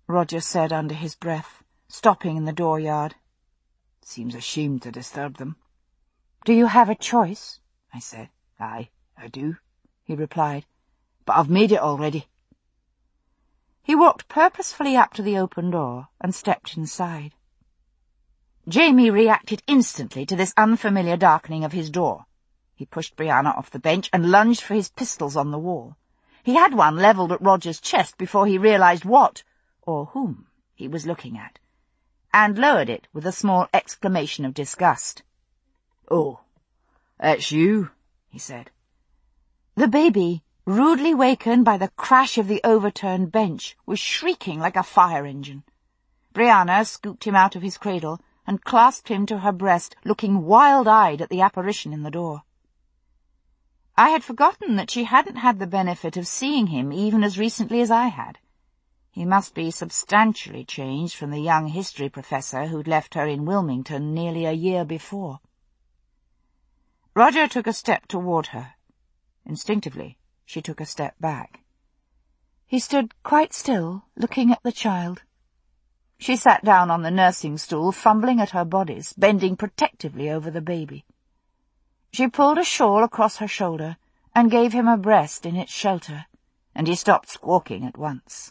Roger said under his breath, stopping in the dooryard. Seems a shame to disturb them. Do you have a choice? I said. Aye, I do, he replied. But I've made it already. He walked purposefully up to the open door and stepped inside. Jamie reacted instantly to this unfamiliar darkening of his door. He pushed Brianna off the bench and lunged for his pistols on the wall. He had one levelled at Roger's chest before he realised what, or whom, he was looking at, and lowered it with a small exclamation of disgust. "Oh, that's you," he said. The baby, rudely wakened by the crash of the overturned bench, was shrieking like a fire engine. Brianna scooped him out of his cradle and clasped him to her breast, looking wild-eyed at the apparition in the door. I had forgotten that she hadn't had the benefit of seeing him even as recently as I had. He must be substantially changed from the young history professor who'd left her in Wilmington nearly a year before. Roger took a step toward her. Instinctively, she took a step back. He stood quite still, looking at the child. She sat down on the nursing stool, fumbling at her bodice, bending protectively over the baby. She pulled a shawl across her shoulder and gave him a breast in its shelter, and he stopped squawking at once.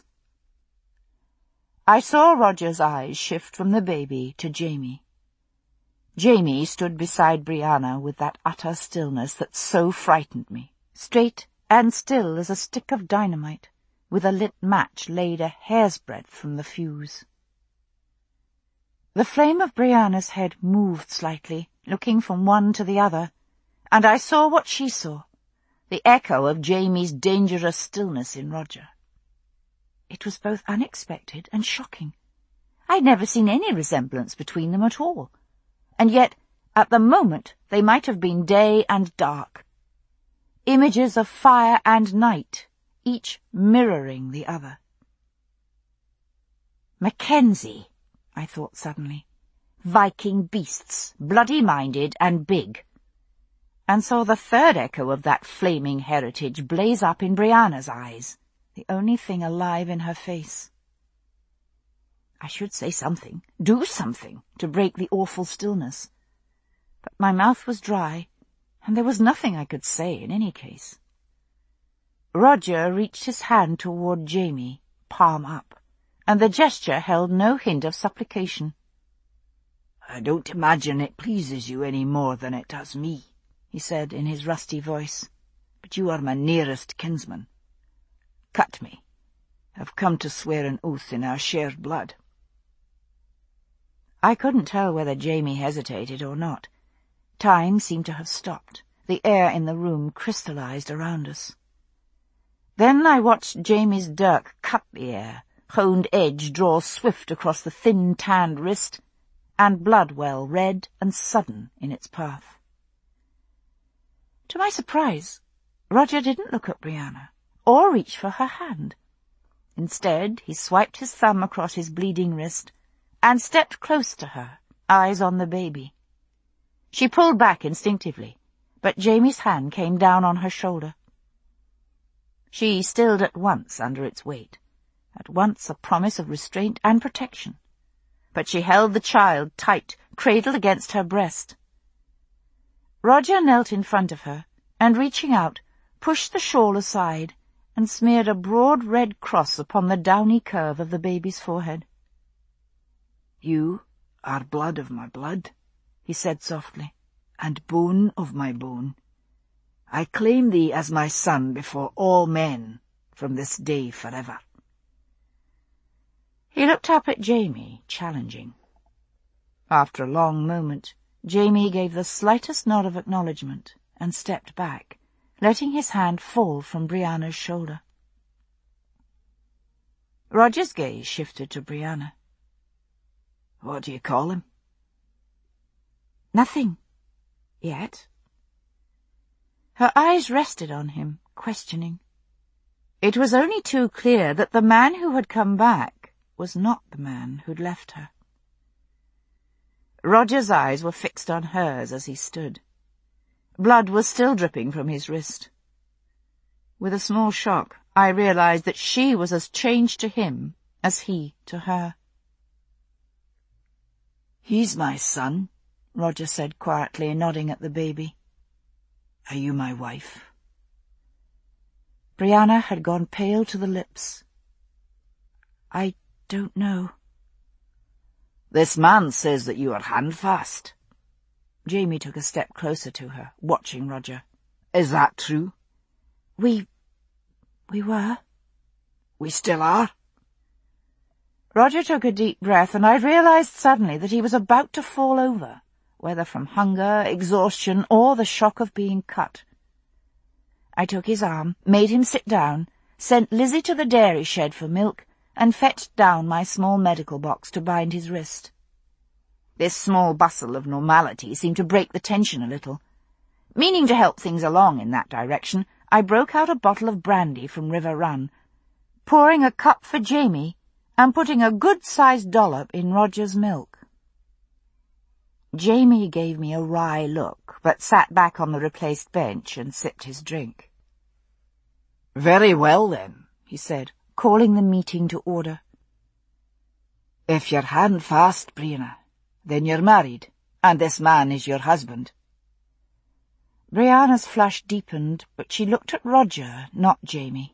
I saw Roger's eyes shift from the baby to Jamie. Jamie stood beside Brianna with that utter stillness that so frightened me, straight and still as a stick of dynamite, with a lit match laid a hair's breadth from the fuse. The flame of Brianna's head moved slightly, looking from one to the other, and I saw what she saw, the echo of Jamie's dangerous stillness in Roger. It was both unexpected and shocking. I'd never seen any resemblance between them at all, and yet, at the moment, they might have been day and dark. Images of fire and night, each mirroring the other. Mackenzie, I thought suddenly. Viking beasts, bloody-minded and big. And saw the third echo of that flaming heritage blaze up in Brianna's eyes, the only thing alive in her face. I should say something, do something, to break the awful stillness. But my mouth was dry, and there was nothing I could say in any case. Roger reached his hand toward Jamie, palm up, and the gesture held no hint of supplication. "I don't imagine it pleases you any more than it does me," he said in his rusty voice, "but you are my nearest kinsman. Cut me. I've come to swear an oath in our shared blood." I couldn't tell whether Jamie hesitated or not. Time seemed to have stopped. The air in the room crystallized around us. Then I watched Jamie's dirk cut the air, honed edge draw swift across the thin, tanned wrist, and blood well red and sudden in its path. To my surprise, Roger didn't look at Brianna, or reach for her hand. Instead, he swiped his thumb across his bleeding wrist, and stepped close to her, eyes on the baby. She pulled back instinctively, but Jamie's hand came down on her shoulder. She stilled at once under its weight, at once a promise of restraint and protection, but she held the child tight, cradled against her breast. Roger knelt in front of her, and reaching out, pushed the shawl aside, and smeared a broad red cross upon the downy curve of the baby's forehead. "You are blood of my blood," he said softly, "and bone of my bone. I claim thee as my son before all men, from this day forever." He looked up at Jamie, challenging. After a long moment, Jamie gave the slightest nod of acknowledgement and stepped back, letting his hand fall from Brianna's shoulder. Roger's gaze shifted to Brianna. "What do you call him?" "Nothing. Yet." Her eyes rested on him, questioning. It was only too clear that the man who had come back was not the man who'd left her. Roger's eyes were fixed on hers as he stood. Blood was still dripping from his wrist. With a small shock, I realized that she was as changed to him as he to her. "He's my son," Roger said quietly, nodding at the baby. "Are you my wife?" Brianna had gone pale to the lips. "I don't know." "This man says that you are handfast." Jamie took a step closer to her, watching Roger. "Is that true?" We were." "We still are?" Roger took a deep breath, and I realized suddenly that he was about to fall over, whether from hunger, exhaustion, or the shock of being cut. I took his arm, made him sit down, sent Lizzie to the dairy shed for milk, and fetched down my small medical box to bind his wrist. This small bustle of normality seemed to break the tension a little. Meaning to help things along in that direction, I broke out a bottle of brandy from River Run, pouring a cup for Jamie and putting a good-sized dollop in Roger's milk. Jamie gave me a wry look, but sat back on the replaced bench and sipped his drink. "Very well, then," he said, calling the meeting to order. "If you're handfast, Brianna, then you're married, and this man is your husband." Brianna's flush deepened, but she looked at Roger, not Jamie.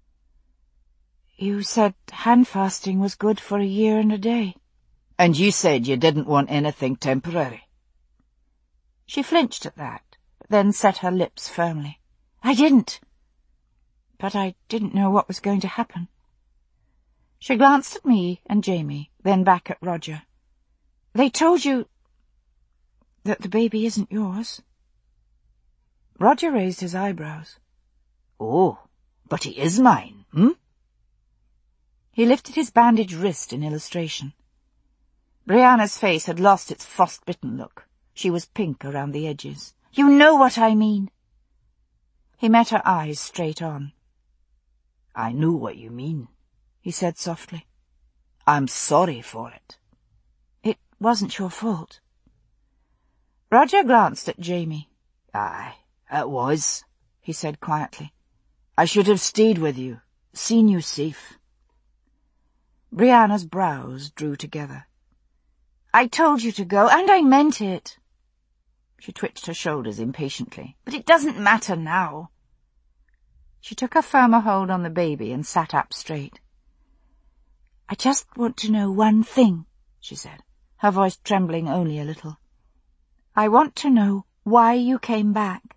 "You said handfasting was good for a year and a day." "And you said you didn't want anything temporary." She flinched at that, but then set her lips firmly. "I didn't. But I didn't know what was going to happen." She glanced at me and Jamie, then back at Roger. "They told you that the baby isn't yours?" Roger raised his eyebrows. "Oh, but he is mine, hmm?" He lifted his bandaged wrist in illustration. Brianna's face had lost its frost-bitten look. She was pink around the edges. "You know what I mean." He met her eyes straight on. "I know what you mean," he said softly. "I'm sorry for it." "It wasn't your fault." Roger glanced at Jamie. "Aye, it was," he said quietly. "I should have stayed with you, seen you safe." Brianna's brows drew together. "I told you to go, and I meant it." She twitched her shoulders impatiently. "But it doesn't matter now." She took a firmer hold on the baby and sat up straight. "I just want to know one thing," she said, her voice trembling only a little. "I want to know why you came back."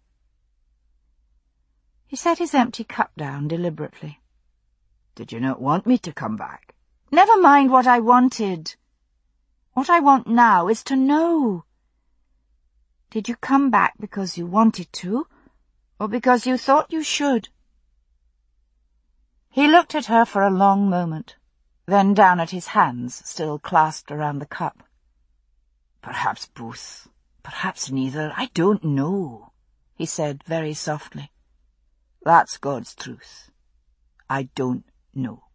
He set his empty cup down deliberately. "Did you not want me to come back?" "Never mind what I wanted. What I want now is to know. Did you come back because you wanted to, or because you thought you should?" He looked at her for a long moment, then down at his hands still clasped around the cup. "Perhaps both, perhaps neither, I don't know," he said very softly. "That's God's truth. I don't know."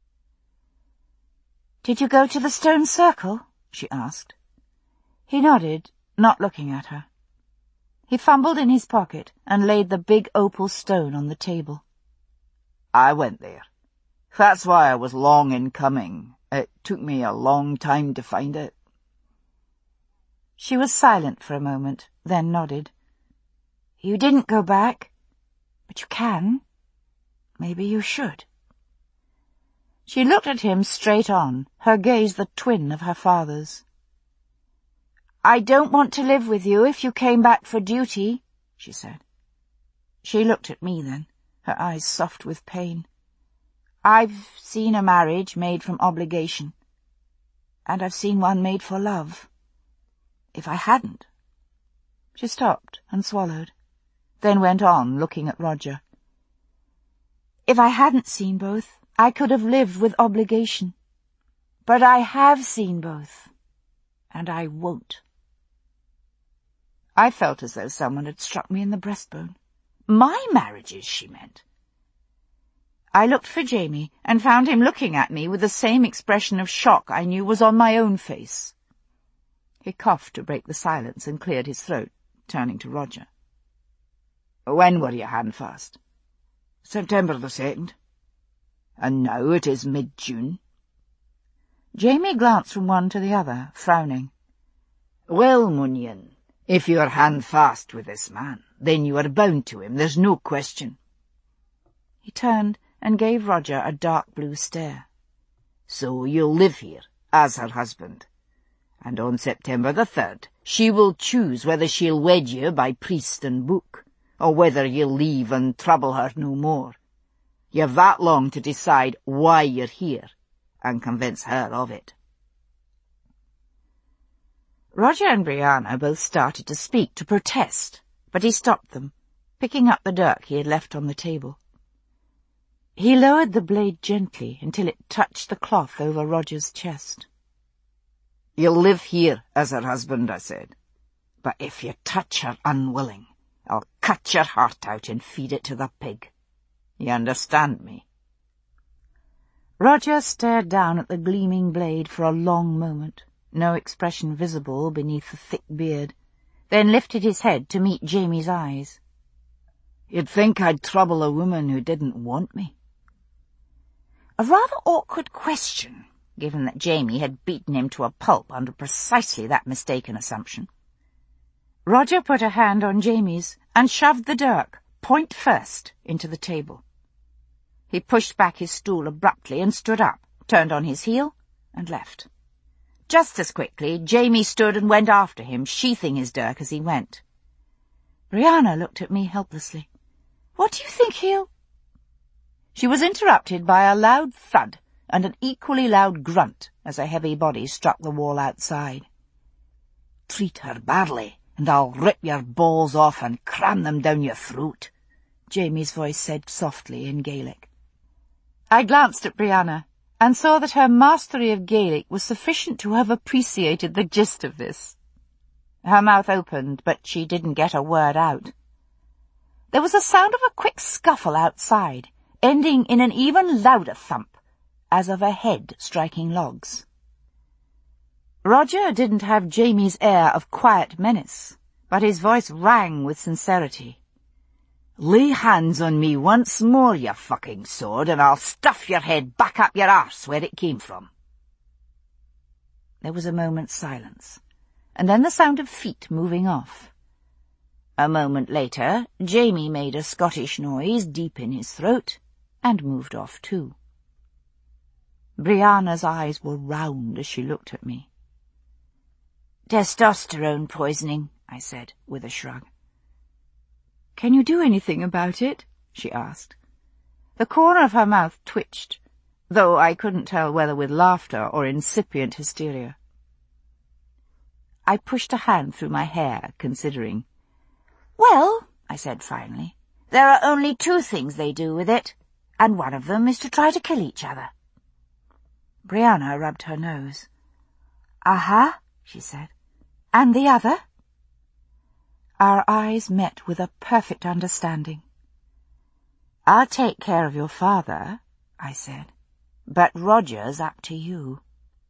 "Did you go to the stone circle?" she asked. He nodded, not looking at her. He fumbled in his pocket and laid the big opal stone on the table. "I went there. That's why I was long in coming. It took me a long time to find it." She was silent for a moment, then nodded. "You didn't go back, but you can. Maybe you should." She looked at him straight on, her gaze the twin of her father's. "I don't want to live with you if you came back for duty," she said. She looked at me then, her eyes soft with pain. "I've seen a marriage made from obligation, and I've seen one made for love. If I hadn't—" She stopped and swallowed, then went on, looking at Roger. "If I hadn't seen both, I could have lived with obligation. But I have seen both, and I won't." I felt as though someone had struck me in the breastbone. My marriages, she meant. I looked for Jamie and found him looking at me with the same expression of shock I knew was on my own face. He coughed to break the silence and cleared his throat, turning to Roger. "When were you handfast?" "September the 2nd. "And now it is mid-June." Jamie glanced from one to the other, frowning. "Well, Munyon, if you're hand-fast with this man, then you are bound to him, there's no question." He turned and gave Roger a dark blue stare. "So you'll live here, as her husband. And on September the 3rd, she will choose whether she'll wed you by priest and book, or whether you'll leave and trouble her no more. You've that long to decide why you're here, and convince her of it." Roger and Brianna both started to speak, to protest, but he stopped them, picking up the dirk he had left on the table. He lowered the blade gently until it touched the cloth over Roger's chest. "You'll live here as her husband," I said. "But if you touch her unwilling, I'll cut your heart out and feed it to the pig. You understand me?" Roger stared down at the gleaming blade for a long moment, no expression visible beneath the thick beard, then lifted his head to meet Jamie's eyes. "You'd think I'd trouble a woman who didn't want me." A rather awkward question, given that Jamie had beaten him to a pulp under precisely that mistaken assumption. Roger put a hand on Jamie's and shoved the dirk, point first, into the table. He pushed back his stool abruptly and stood up, turned on his heel, and left. Just as quickly, Jamie stood and went after him, sheathing his dirk as he went. Brianna looked at me helplessly. "What do you think he'll—" She was interrupted by a loud thud and an equally loud grunt as a heavy body struck the wall outside. "Treat her badly, and I'll rip your balls off and cram them down your throat," Jamie's voice said softly in Gaelic. I glanced at Brianna and saw that her mastery of Gaelic was sufficient to have appreciated the gist of this. Her mouth opened, but she didn't get a word out. There was a sound of a quick scuffle outside, ending in an even louder thump, as of a head striking logs. Roger didn't have Jamie's air of quiet menace, but his voice rang with sincerity. "Lay hands on me once more, you fucking sword, and I'll stuff your head back up your arse where it came from." There was a moment's silence, and then the sound of feet moving off. A moment later, Jamie made a Scottish noise deep in his throat, and moved off too. Brianna's eyes were round as she looked at me. "Testosterone poisoning," I said, with a shrug. "Can you do anything about it?" she asked. The corner of her mouth twitched, though I couldn't tell whether with laughter or incipient hysteria. I pushed a hand through my hair, considering. "Well," I said finally, "there are only two things they do with it, and one of them is to try to kill each other." Brianna rubbed her nose. "Aha," she said. "And the other?" Our eyes met with a perfect understanding. "I'll take care of your father," I said, "but Roger's up to you."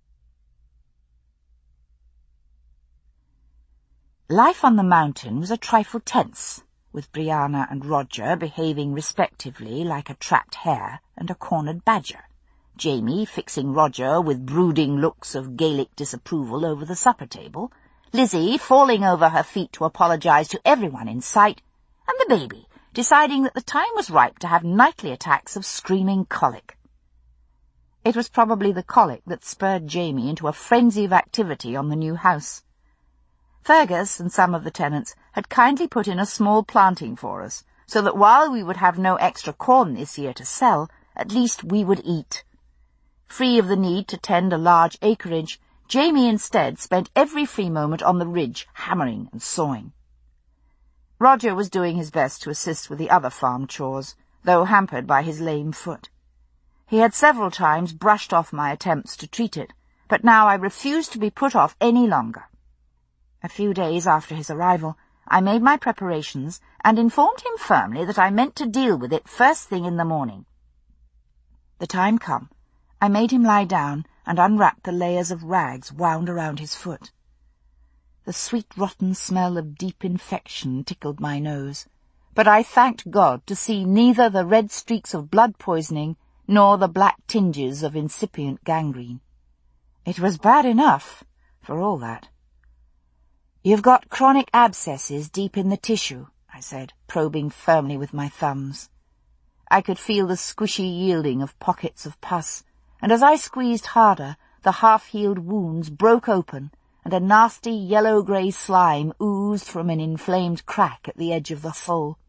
Life on the mountain was a trifle tense, with Brianna and Roger behaving respectively like a trapped hare and a cornered badger, Jamie fixing Roger with brooding looks of Gaelic disapproval over the supper table, Lizzie falling over her feet to apologize to everyone in sight, and the baby deciding that the time was ripe to have nightly attacks of screaming colic. It was probably the colic that spurred Jamie into a frenzy of activity on the new house. Fergus and some of the tenants had kindly put in a small planting for us, so that while we would have no extra corn this year to sell, at least we would eat. Free of the need to tend a large acreage, Jamie instead spent every free moment on the ridge, hammering and sawing. Roger was doing his best to assist with the other farm chores, though hampered by his lame foot. He had several times brushed off my attempts to treat it, but now I refused to be put off any longer. A few days after his arrival, I made my preparations and informed him firmly that I meant to deal with it first thing in the morning. The time come, I made him lie down and unwrapped the layers of rags wound around his foot. The sweet rotten smell of deep infection tickled my nose, but I thanked God to see neither the red streaks of blood poisoning nor the black tinges of incipient gangrene. It was bad enough, for all that. "You've got chronic abscesses deep in the tissue," I said, probing firmly with my thumbs. I could feel the squishy yielding of pockets of pus, and as I squeezed harder, the half-healed wounds broke open, and a nasty yellow-grey slime oozed from an inflamed crack at the edge of the hole.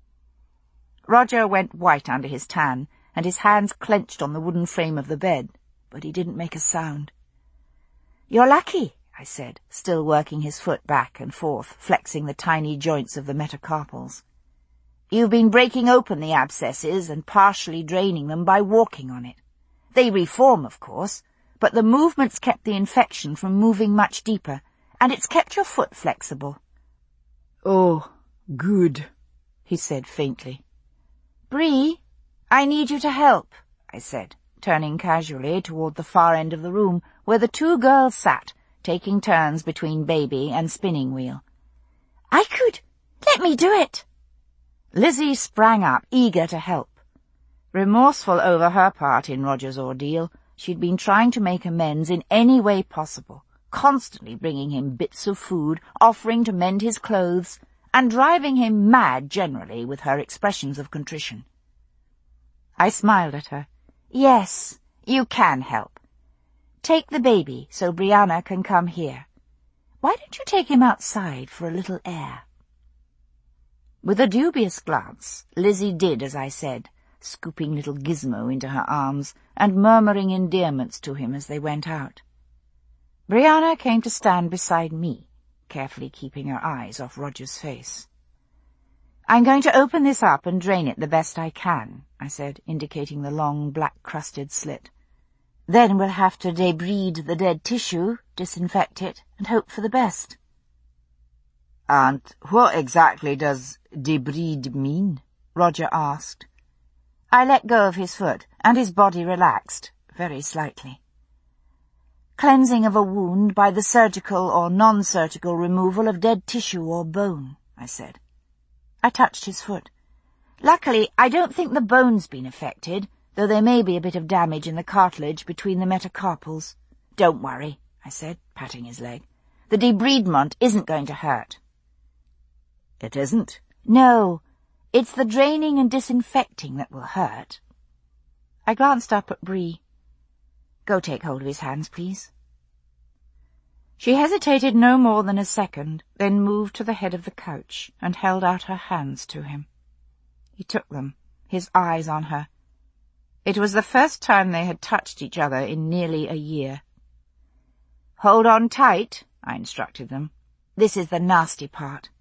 Roger went white under his tan, and his hands clenched on the wooden frame of the bed, but he didn't make a sound. "You're lucky," I said, still working his foot back and forth, flexing the tiny joints of the metacarpals. "You've been breaking open the abscesses and partially draining them by walking on it. They reform, of course, but the movement's kept the infection from moving much deeper, and it's kept your foot flexible." "Oh, good," he said faintly. "Bree, I need you to help," I said, turning casually toward the far end of the room, where the two girls sat, taking turns between baby and spinning wheel. "I could. Let me do it." Lizzie sprang up, eager to help. Remorseful over her part in Roger's ordeal, she'd been trying to make amends in any way possible, constantly bringing him bits of food, offering to mend his clothes, and driving him mad generally with her expressions of contrition. I smiled at her. "Yes, you can help. Take the baby so Brianna can come here. Why don't you take him outside for a little air?" With a dubious glance, Lizzie did as I said, scooping little Gizmo into her arms and murmuring endearments to him as they went out. Brianna came to stand beside me, carefully keeping her eyes off Roger's face. "I'm going to open this up and drain it the best I can," I said, indicating the long, black-crusted slit. "Then we'll have to debride the dead tissue, disinfect it, and hope for the best." "And what exactly does debride mean?" Roger asked. I let go of his foot, and his body relaxed, very slightly. "Cleansing of a wound by the surgical or non-surgical removal of dead tissue or bone," I said. I touched his foot. "Luckily, I don't think the bone's been affected, though there may be a bit of damage in the cartilage between the metacarpals. Don't worry," I said, patting his leg. "The debridement isn't going to hurt." "It isn't?" "No. It's the draining and disinfecting that will hurt." I glanced up at Bree. "Go take hold of his hands, please." She hesitated no more than a second, then moved to the head of the couch and held out her hands to him. He took them, his eyes on her. It was the first time they had touched each other in nearly a year. "Hold on tight," I instructed them. "This is the nasty part."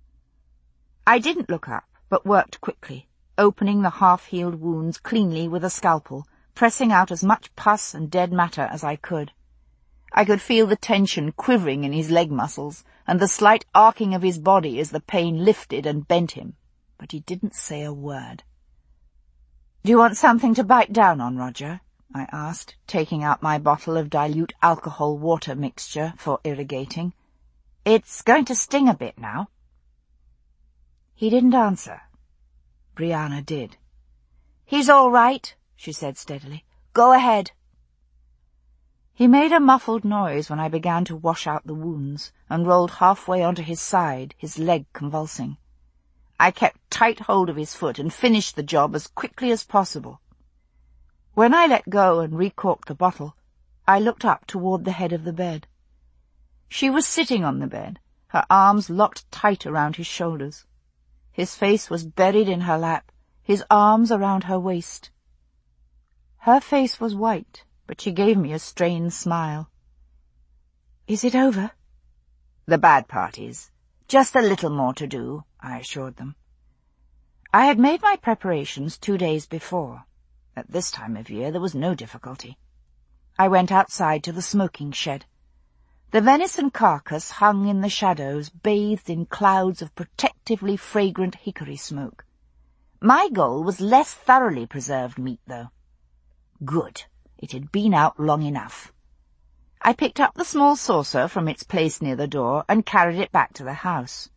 I didn't look up, but worked quickly, opening the half-healed wounds cleanly with a scalpel, pressing out as much pus and dead matter as I could. I could feel the tension quivering in his leg muscles and the slight arcing of his body as the pain lifted and bent him, but he didn't say a word. "Do you want something to bite down on, Roger?" I asked, taking out my bottle of dilute alcohol-water mixture for irrigating. "It's going to sting a bit now." He didn't answer. Brianna did. "He's all right," she said steadily. "Go ahead." He made a muffled noise when I began to wash out the wounds, and rolled halfway onto his side, his leg convulsing. I kept tight hold of his foot and finished the job as quickly as possible. When I let go and recorked the bottle, I looked up toward the head of the bed. She was sitting on the bed, her arms locked tight around his shoulders. His face was buried in her lap, his arms around her waist. Her face was white, but she gave me a strained smile. "Is it over?" "The bad part is. Just a little more to do," I assured them. I had made my preparations 2 days before. At this time of year there was no difficulty. I went outside to the smoking shed. The venison carcass hung in the shadows, bathed in clouds of protectively fragrant hickory smoke. My goal was less thoroughly preserved meat, though. Good. It had been out long enough. I picked up the small saucer from its place near the door and carried it back to the house.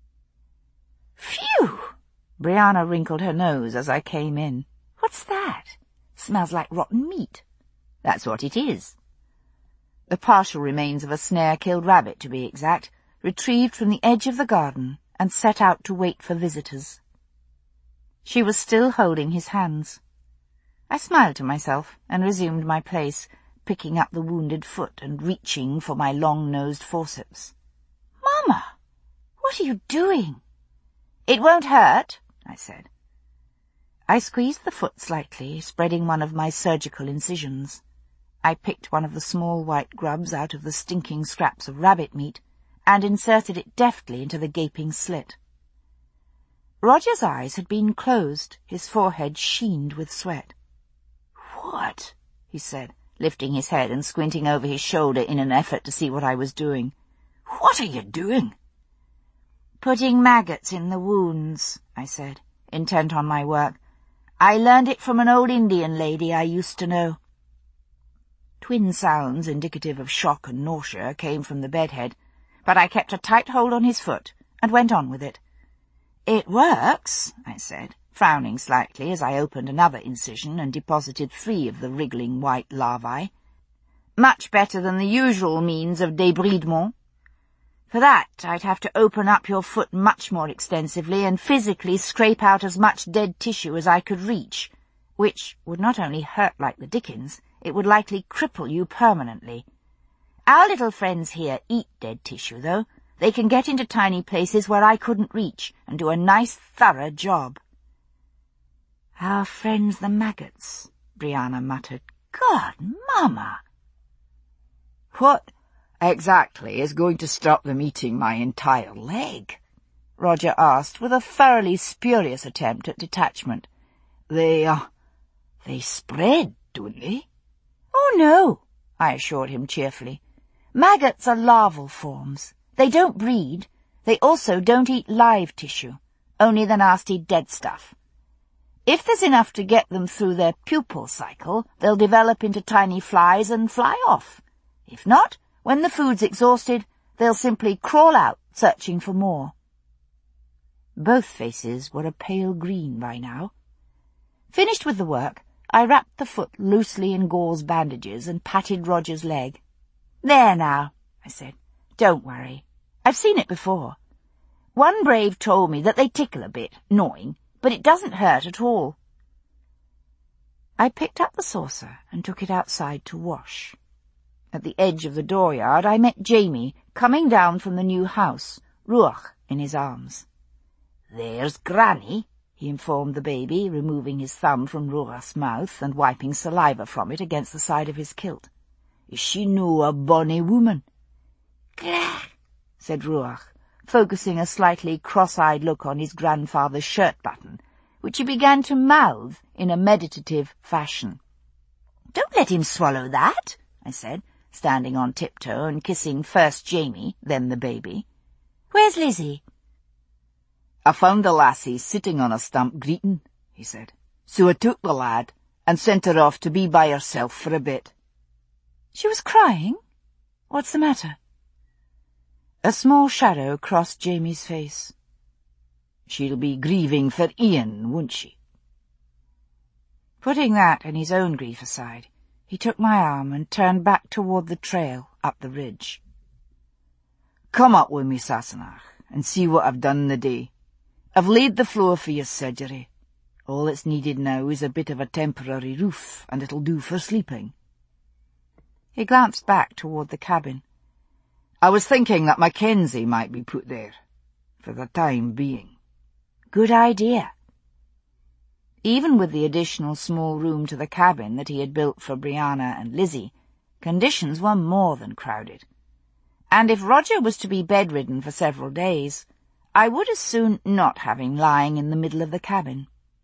"Phew!" Brianna wrinkled her nose as I came in. "What's that? Smells like rotten meat." "That's what it is." the partial remains of a snare-killed rabbit to be exact, retrieved from the edge of the garden and set out to wait for visitors. She was still holding his hands. I smiled to myself and resumed my place, picking up the wounded foot and reaching for my long-nosed forceps. "Mama, what are you doing?" "It won't hurt," I said. I squeezed the foot slightly, spreading one of my surgical incisions. I picked one of the small white grubs out of the stinking scraps of rabbit meat and inserted it deftly into the gaping slit. Roger's eyes had been closed, his forehead sheened with sweat. "What?" he said, lifting his head and squinting over his shoulder in an effort to see what I was doing. "What are you doing?" "Putting maggots in the wounds," I said, intent on my work. "I learned it from an old Indian lady I used to know." Twin sounds indicative of shock and nausea came from the bedhead, but I kept a tight hold on his foot and went on with it. "It works," I said, frowning slightly as I opened another incision and deposited 3 of the wriggling white larvae. "Much better than the usual means of débridement. For that, I'd have to open up your foot much more extensively and physically scrape out as much dead tissue as I could reach, which would not only hurt like the dickens, it would likely cripple you permanently. Our little friends here eat dead tissue, though. They can get into tiny places where I couldn't reach and do a nice, thorough job." "Our friends the maggots," Brianna muttered. "God, Mama!" "What exactly is going to stop them eating my entire leg?" Roger asked, with a thoroughly spurious attempt at detachment. They spread, don't they?" "Oh, no," I assured him cheerfully. "Maggots are larval forms. They don't breed. They also don't eat live tissue, only the nasty dead stuff. If there's enough to get them through their pupal cycle, they'll develop into tiny flies and fly off. If not, when the food's exhausted, they'll simply crawl out, searching for more." Both faces were a pale green by now. Finished with the work, I wrapped the foot loosely in gauze bandages and patted Roger's leg. "There now," I said. "Don't worry. I've seen it before. One brave told me that they tickle a bit, gnawing, but it doesn't hurt at all." I picked up the saucer and took it outside to wash. At the edge of the dooryard I met Jamie, coming down from the new house, Ruach in his arms. "There's Granny," he informed the baby, removing his thumb from Ruach's mouth and wiping saliva from it against the side of his kilt. "Is she no a bonny woman?" "Grah," said Ruach, focusing a slightly cross-eyed look on his grandfather's shirt-button, which he began to mouth in a meditative fashion. "Don't let him swallow that," I said, standing on tiptoe and kissing first Jamie, then the baby. "Where's Lizzie?" "I found the lassie sitting on a stump greeting," he said. "So I took the lad and sent her off to be by herself for a bit." "She was crying? What's the matter?" A small shadow crossed Jamie's face. "She'll be grieving for Ian, won't she?" Putting that and his own grief aside, he took my arm and turned back toward the trail up the ridge. "Come up with me, Sassenach, and see what I've done in the day. I've laid the floor for your surgery. All that's needed now is a bit of a temporary roof, and it'll do for sleeping." He glanced back toward the cabin. "I was thinking that Mackenzie might be put there, for the time being." "Good idea." Even with the additional small room to the cabin that he had built for Brianna and Lizzie, conditions were more than crowded. And if Roger was to be bedridden for several days, I would as soon not have him lying in the middle of the cabin.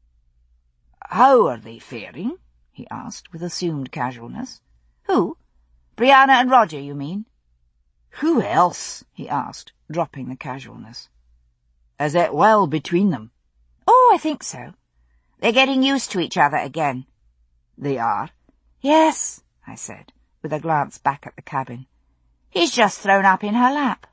"How are they faring?" he asked with assumed casualness. "Who? Brianna and Roger, you mean?" "Who else?" he asked, dropping the casualness. "Is it well between them?" "Oh, I think so. They're getting used to each other again." "They are?" "Yes," I said, with a glance back at the cabin. "He's just thrown up in her lap."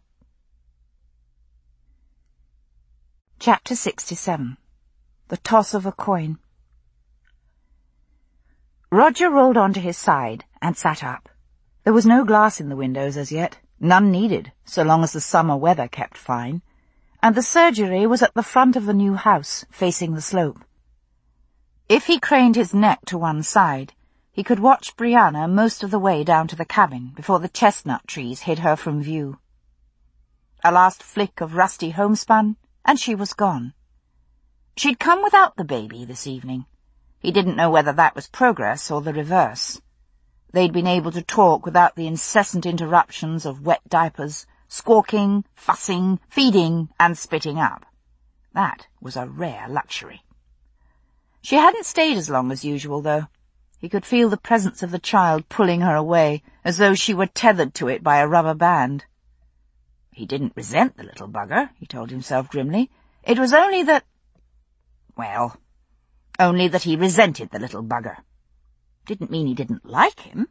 Chapter 67. The Toss of a Coin. Roger rolled onto his side and sat up. There was no glass in the windows as yet, none needed, so long as the summer weather kept fine, and the surgery was at the front of the new house, facing the slope. If he craned his neck to one side, he could watch Brianna most of the way down to the cabin before the chestnut trees hid her from view. A last flick of rusty homespun, and she was gone. She'd come without the baby this evening. He didn't know whether that was progress or the reverse. They'd been able to talk without the incessant interruptions of wet diapers, squawking, fussing, feeding, and spitting up. That was a rare luxury. She hadn't stayed as long as usual, though. He could feel the presence of the child pulling her away, as though she were tethered to it by a rubber band. He didn't resent the little bugger, he told himself grimly. It was only that... well, only that he resented the little bugger. Didn't mean he didn't like him.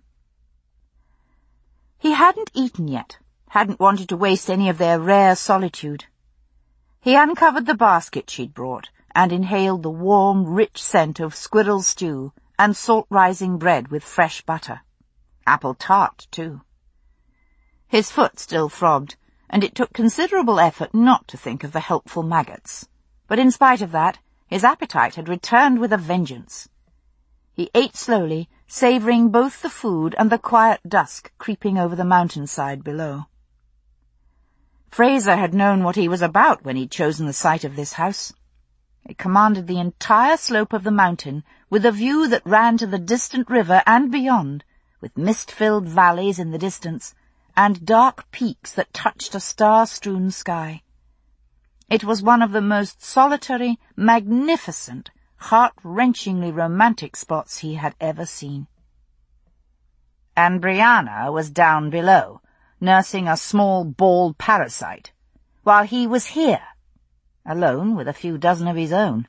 He hadn't eaten yet, hadn't wanted to waste any of their rare solitude. He uncovered the basket she'd brought and inhaled the warm, rich scent of squirrel stew and salt-rising bread with fresh butter. Apple tart, too. His foot still throbbed, and it took considerable effort not to think of the helpful maggots. But in spite of that, his appetite had returned with a vengeance. He ate slowly, savouring both the food and the quiet dusk creeping over the mountainside below. Fraser had known what he was about when he'd chosen the site of this house. It commanded the entire slope of the mountain, with a view that ran to the distant river and beyond, with mist-filled valleys in the distance, and dark peaks that touched a star-strewn sky. It was one of the most solitary, magnificent, heart-wrenchingly romantic spots he had ever seen. And Brianna was down below, nursing a small bald parasite, while he was here, alone with a few dozen of his own.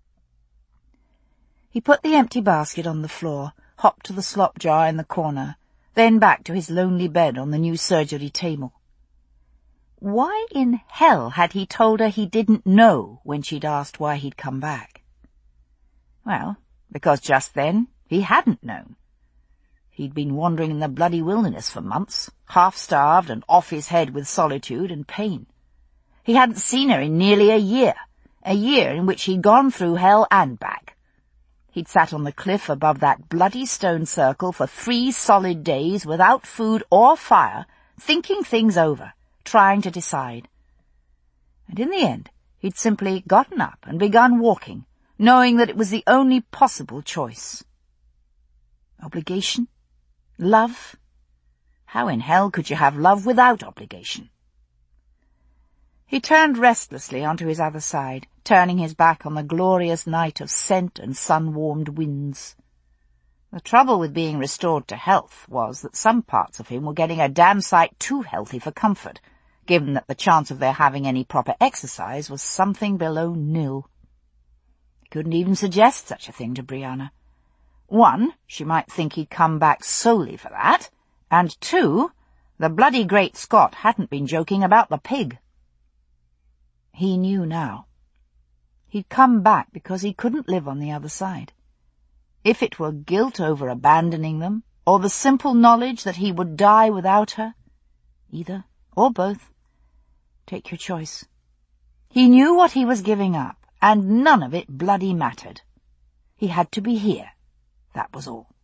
He put the empty basket on the floor, hopped to the slop jar in the corner, then back to his lonely bed on the new surgery table. Why in hell had he told her he didn't know when she'd asked why he'd come back? Well, because just then he hadn't known. He'd been wandering in the bloody wilderness for months, half-starved and off his head with solitude and pain. He hadn't seen her in nearly a year in which he'd gone through hell and back. He'd sat on the cliff above that bloody stone circle for 3 solid days without food or fire, thinking things over, trying to decide. And in the end, he'd simply gotten up and begun walking, knowing that it was the only possible choice. Obligation? Love? How in hell could you have love without obligation? He turned restlessly onto his other side, turning his back on the glorious night of scent and sun-warmed winds. The trouble with being restored to health was that some parts of him were getting a damn sight too healthy for comfort, given that the chance of their having any proper exercise was something below nil. He couldn't even suggest such a thing to Brianna. 1, she might think he'd come back solely for that, and 2, the bloody great Scot hadn't been joking about the pig. He knew now. He'd come back because he couldn't live on the other side. If it were guilt over abandoning them, or the simple knowledge that he would die without her, either or both, take your choice. He knew what he was giving up, and none of it bloody mattered. He had to be here, that was all.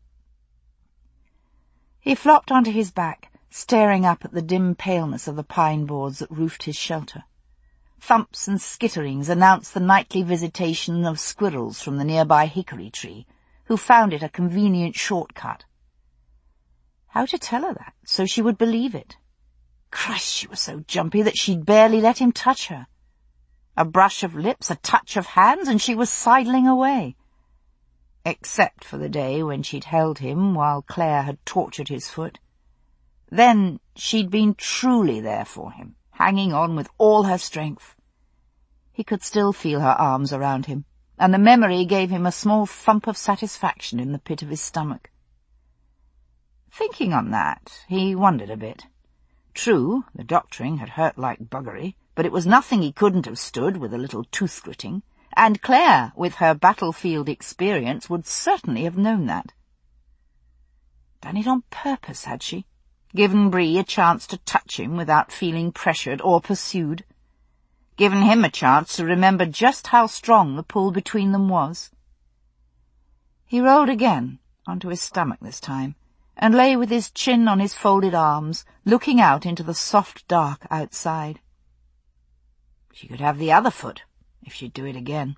He flopped onto his back, staring up at the dim paleness of the pine boards that roofed his shelter. Thumps and skitterings announced the nightly visitation of squirrels from the nearby hickory tree, who found it a convenient shortcut. How to tell her that, so she would believe it? Christ, she was so jumpy that she'd barely let him touch her. A brush of lips, a touch of hands, and she was sidling away. Except for the day when she'd held him while Claire had tortured his foot. Then she'd been truly there for him, hanging on with all her strength. He could still feel her arms around him, and the memory gave him a small thump of satisfaction in the pit of his stomach. Thinking on that, he wondered a bit. True, the doctoring had hurt like buggery, but it was nothing he couldn't have stood with a little tooth-gritting, and Claire, with her battlefield experience, would certainly have known that. Done it on purpose, had she? given Bree a chance to touch him without feeling pressured or pursued, given him a chance to remember just how strong the pull between them was. He rolled again, onto his stomach this time, and lay with his chin on his folded arms, looking out into the soft dark outside. She could have the other foot, if she'd do it again.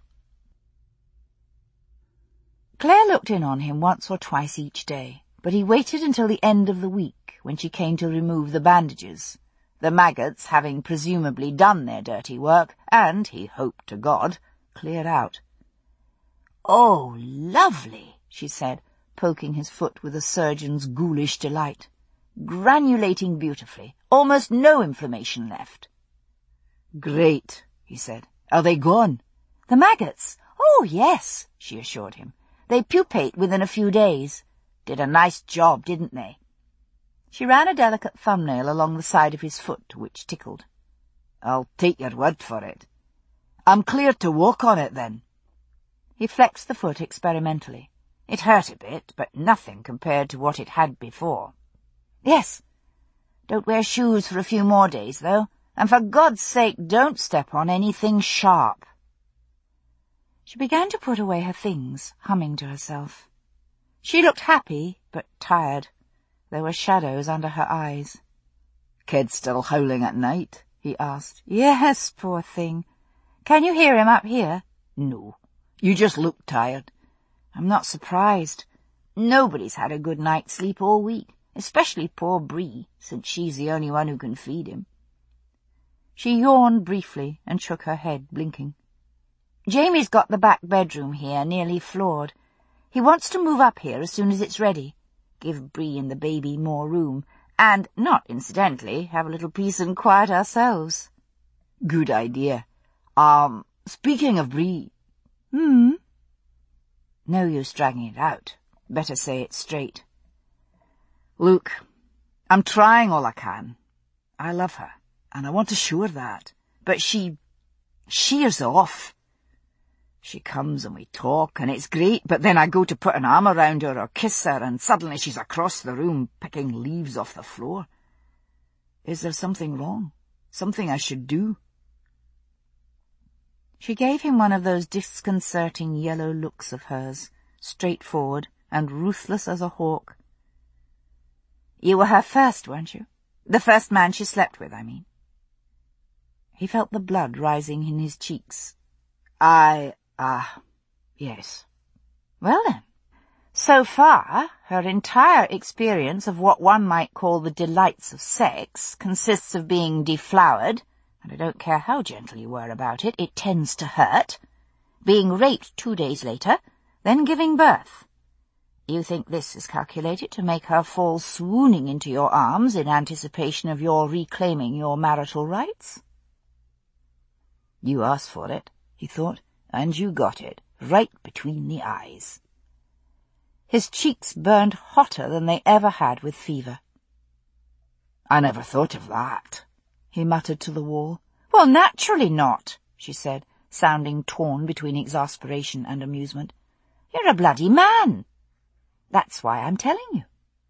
Claire looked in on him once or twice each day, but he waited until the end of the week, when she came to remove the bandages, the maggots having presumably done their dirty work, and, he hoped to God, cleared out. "Oh, lovely," she said, poking his foot with a surgeon's ghoulish delight. "Granulating beautifully. Almost no inflammation left." "Great," he said. "Are they gone?" "The maggots? Oh, yes," she assured him. "They pupate within a few days. Did a nice job, didn't they?" She ran a delicate thumbnail along the side of his foot, which tickled. "I'll take your word for it. I'm clear to walk on it, then." He flexed the foot experimentally. It hurt a bit, but nothing compared to what it had before. "Yes. Don't wear shoes for a few more days, though, and for God's sake don't step on anything sharp." She began to put away her things, humming to herself. She looked happy, but tired. There were shadows under her eyes. "Kid still howling at night?" he asked. "Yes, poor thing. Can you hear him up here?" "No. You just look tired." "I'm not surprised. Nobody's had a good night's sleep all week, especially poor Bree, since she's the only one who can feed him." She yawned briefly and shook her head, blinking. "Jamie's got the back bedroom here nearly floored. He wants to move up here as soon as it's ready. Give Bree and the baby more room, and, not incidentally, have a little peace and quiet ourselves." "Good idea. Speaking of Bree—" "No use dragging it out. Better say it straight." "Look, I'm trying all I can. I love her, and I want to show her that. But she sheers off. She comes and we talk, and it's great, but then I go to put an arm around her or kiss her, and suddenly she's across the room picking leaves off the floor. Is there something wrong? Something I should do?" She gave him one of those disconcerting yellow looks of hers, straightforward and ruthless as a hawk. "You were her first, weren't you? The first man she slept with, I mean." He felt the blood rising in his cheeks. Yes." "Well then, so far, her entire experience of what one might call the delights of sex consists of being deflowered, and I don't care how gentle you were about it, it tends to hurt, being raped 2 days later, then giving birth. You think this is calculated to make her fall swooning into your arms in anticipation of your reclaiming your marital rights?" "You asked for it," he thought, "and you got it, right between the eyes." His cheeks burned hotter than they ever had with fever. "I never thought of that," he muttered to the wall. "Well, naturally not," she said, sounding torn between exasperation and amusement. "You're a bloody man. That's why I'm telling you."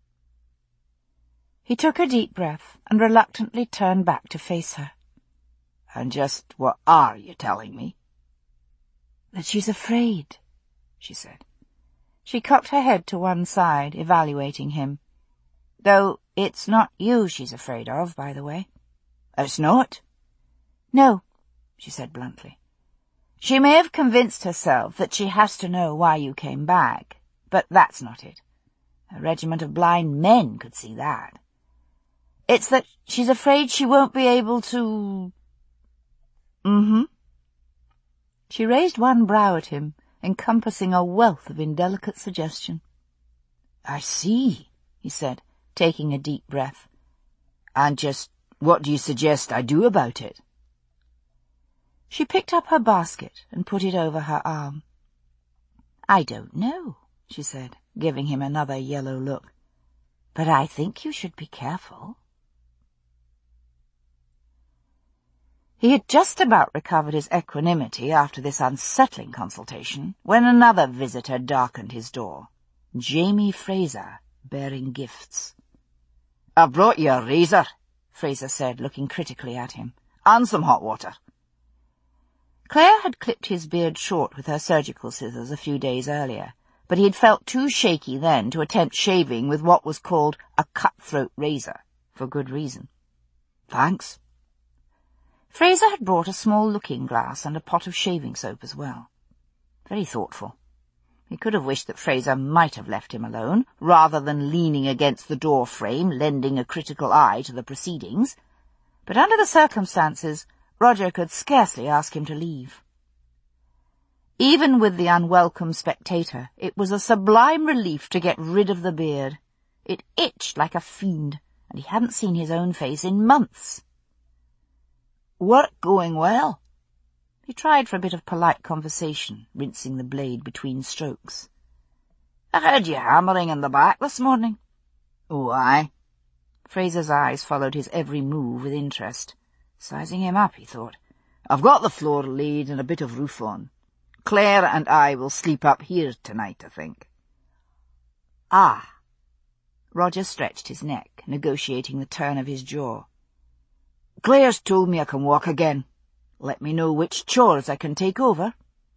He took a deep breath and reluctantly turned back to face her. "And just what are you telling me?" "That she's afraid," she said. She cocked her head to one side, evaluating him. "Though it's not you she's afraid of, by the way." "It's not?" "No," she said bluntly. "She may have convinced herself that she has to know why you came back, but that's not it. A regiment of blind men could see that. It's that she's afraid she won't be able to—" She raised one brow at him, encompassing a wealth of indelicate suggestion. "I see," he said, taking a deep breath. "And just what do you suggest I do about it?" She picked up her basket and put it over her arm. "I don't know," she said, giving him another yellow look. "But I think you should be careful." He had just about recovered his equanimity after this unsettling consultation when another visitor darkened his door. Jamie Fraser, bearing gifts. "I've brought you a razor," Fraser said, looking critically at him, "and some hot water." Claire had clipped his beard short with her surgical scissors a few days earlier, but he had felt too shaky then to attempt shaving with what was called a cutthroat razor, for good reason. "Thanks." Fraser had brought a small looking-glass and a pot of shaving soap as well. Very thoughtful. He could have wished that Fraser might have left him alone, rather than leaning against the door frame, lending a critical eye to the proceedings, but under the circumstances, Roger could scarcely ask him to leave. Even with the unwelcome spectator, it was a sublime relief to get rid of the beard. It itched like a fiend, and he hadn't seen his own face in months. "Work going well?" He tried for a bit of polite conversation, rinsing the blade between strokes. "I heard you hammering in the back this morning." "Oh, aye." Fraser's eyes followed his every move with interest. Sizing him up, he thought. "I've got the floor laid and a bit of roof on. Claire and I will sleep up here tonight, I think." "Ah." Roger stretched his neck, negotiating the turn of his jaw. "Claire's told me I can walk again. Let me know which chores I can take over."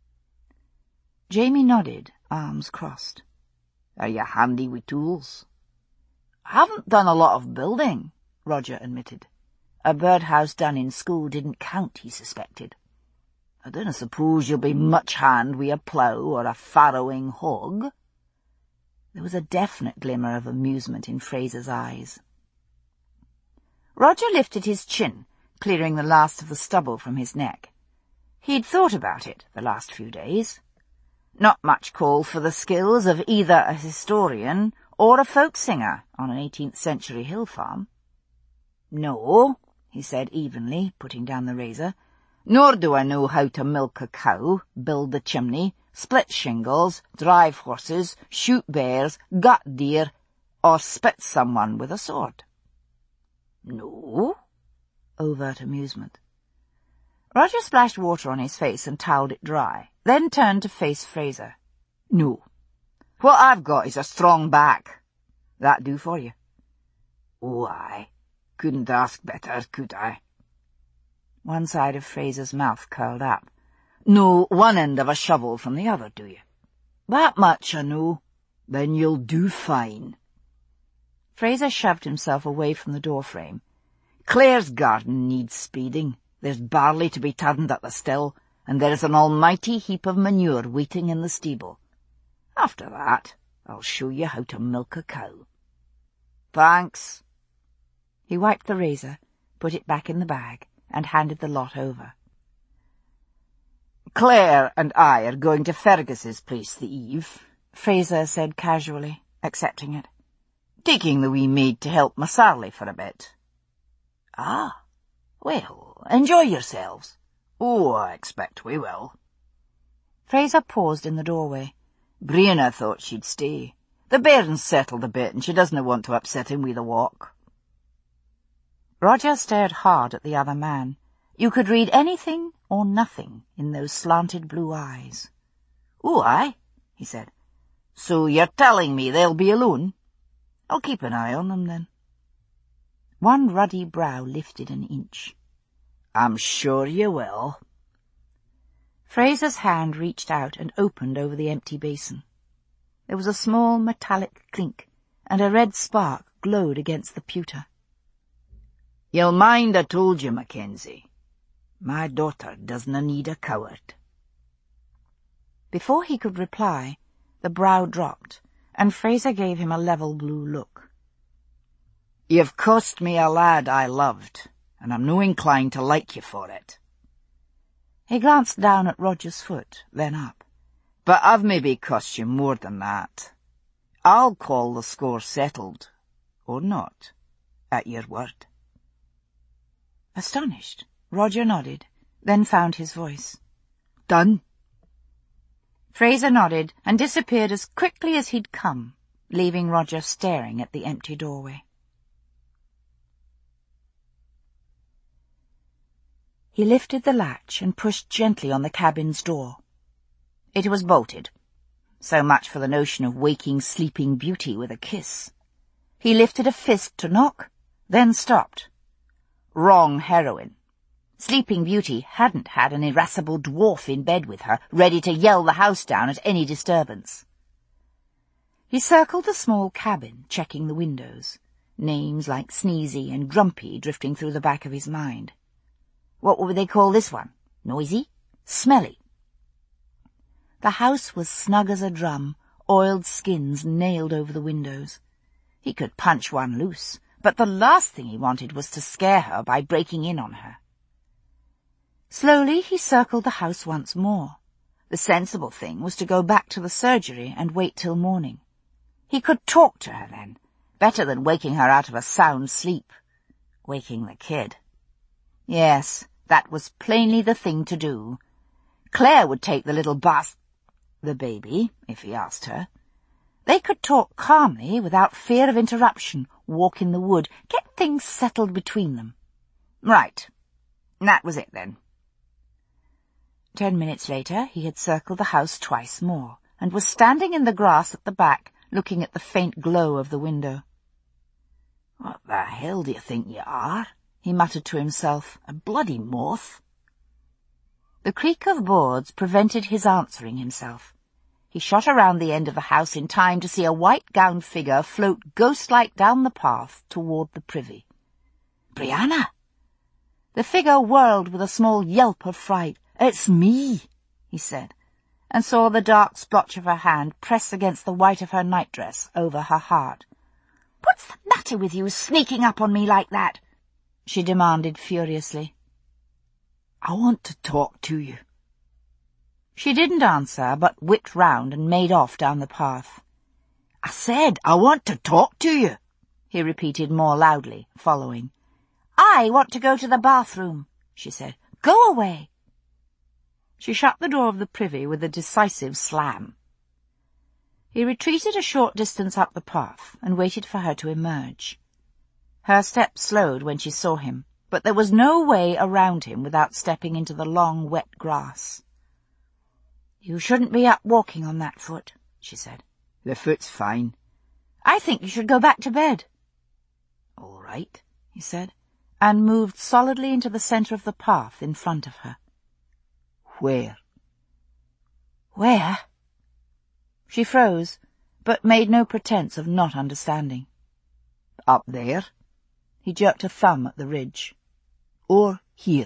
Jamie nodded, arms crossed. "Are you handy with tools?" "I haven't done a lot of building," Roger admitted. A birdhouse done in school didn't count, he suspected. "I don't suppose you'll be much hand with a plough or a farrowing hog?" There was a definite glimmer of amusement in Fraser's eyes. Roger lifted his chin, clearing the last of the stubble from his neck. He'd thought about it the last few days. Not much call for the skills of either a historian or a folk singer on an 18th century hill farm. "No," he said evenly, putting down the razor. "Nor do I know how to milk a cow, build the chimney, split shingles, drive horses, shoot bears, gut deer, or spit someone with a sword." "No?" Overt amusement. Roger splashed water on his face and toweled it dry, then turned to face Fraser. "No. What I've got is a strong back. That do for you?" "Oh, aye. Couldn't ask better, could I?" One side of Fraser's mouth curled up. "No, one end of a shovel from the other, do you?" "That much I know. Then you'll do fine." Fraser shoved himself away from the doorframe. "Claire's garden needs speeding. There's barley to be turned at the still, and there's an almighty heap of manure waiting in the stable. After that, I'll show you how to milk a cow." "Thanks." He wiped the razor, put it back in the bag, and handed the lot over. "Claire and I are going to Fergus's place the eve," Fraser said casually, accepting it. "Taking the wee maid to help my Sally for a bit." "Ah, well, enjoy yourselves." "Oh, I expect we will." Fraser paused in the doorway. "Brianna thought she'd stay. The bairn's settled a bit and she doesn't want to upset him with a walk." Roger stared hard at the other man. You could read anything or nothing in those slanted blue eyes. "Oh, aye," he said. "So you're telling me they'll be alone? I'll keep an eye on them, then." One ruddy brow lifted an inch. "I'm sure you will." Fraser's hand reached out and opened over the empty basin. There was a small metallic clink, and a red spark glowed against the pewter. "You'll mind I told you, Mackenzie. My daughter doesna need a coward." Before he could reply, the brow dropped, and Fraser gave him a level blue look. "You've cost me a lad I loved, and I'm no inclined to like you for it." He glanced down at Roger's foot, then up. "But I've maybe cost you more than that. I'll call the score settled, or not, at your word." Astonished, Roger nodded, then found his voice. "Done?" Fraser nodded and disappeared as quickly as he'd come, leaving Roger staring at the empty doorway. He lifted the latch and pushed gently on the cabin's door. It was bolted. So much for the notion of waking Sleeping Beauty with a kiss. He lifted a fist to knock, then stopped. Wrong heroine. Sleeping Beauty hadn't had an irascible dwarf in bed with her, ready to yell the house down at any disturbance. He circled the small cabin, checking the windows, names like Sneezy and Grumpy drifting through the back of his mind. What would they call this one? Noisy? Smelly? The house was snug as a drum, oiled skins nailed over the windows. He could punch one loose, but the last thing he wanted was to scare her by breaking in on her. Slowly he circled the house once more. The sensible thing was to go back to the surgery and wait till morning. He could talk to her then, better than waking her out of a sound sleep. Waking the kid. Yes, that was plainly the thing to do. Claire would take the little the baby, if he asked her. They could talk calmly, without fear of interruption, walk in the wood, get things settled between them. Right. That was it then. 10 minutes later he had circled the house twice more, and was standing in the grass at the back, looking at the faint glow of the window. "What the hell do you think you are?" he muttered to himself. "A bloody moth." The creak of boards prevented his answering himself. He shot around the end of the house in time to see a white-gowned figure float ghost-like down the path toward the privy. "Brianna!" The figure whirled with a small yelp of fright. "It's me," he said, and saw the dark splotch of her hand press against the white of her nightdress over her heart. "What's the matter with you, sneaking up on me like that?" she demanded furiously. "I want to talk to you." She didn't answer, but whipped round and made off down the path. "I said I want to talk to you," he repeated more loudly, following. "I want to go to the bathroom," she said. "Go away." She shut the door of the privy with a decisive slam. He retreated a short distance up the path and waited for her to emerge. Her steps slowed when she saw him, but there was no way around him without stepping into the long, wet grass. "You shouldn't be up walking on that foot," she said. "The foot's fine." "I think you should go back to bed." "All right," he said, and moved solidly into the centre of the path in front of her. "Where?" "Where?" She froze, but made no pretense of not understanding. "Up there." He jerked a thumb at the ridge. "Or here."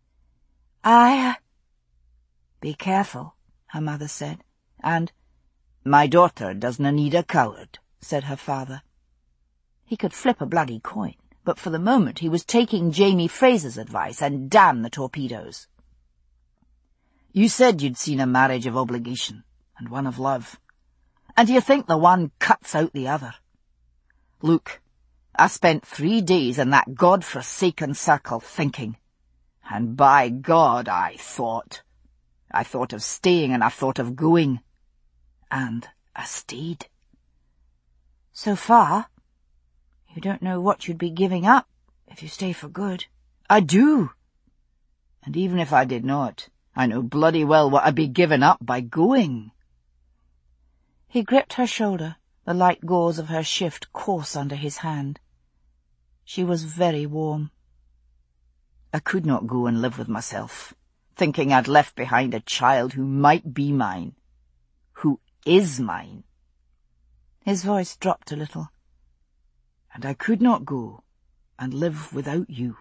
Be careful," her mother said, and, "My daughter doesna need a coward," said her father. He could flip a bloody coin, but for the moment he was taking Jamie Fraser's advice, and damn the torpedoes. "You said you'd seen a marriage of obligation, and one of love. And do you think the one cuts out the other? Look, I spent 3 days in that God-forsaken circle thinking, and by God I thought. I thought of staying and I thought of going. And I stayed." "So far? You don't know what you'd be giving up if you stay for good." "I do. And even if I did not, I know bloody well what I'd be giving up by going." He gripped her shoulder, the light gauze of her shift coarse under his hand. She was very warm. "I could not go and live with myself, thinking I'd left behind a child who might be mine, who is mine." His voice dropped a little. "And I could not go and live without you."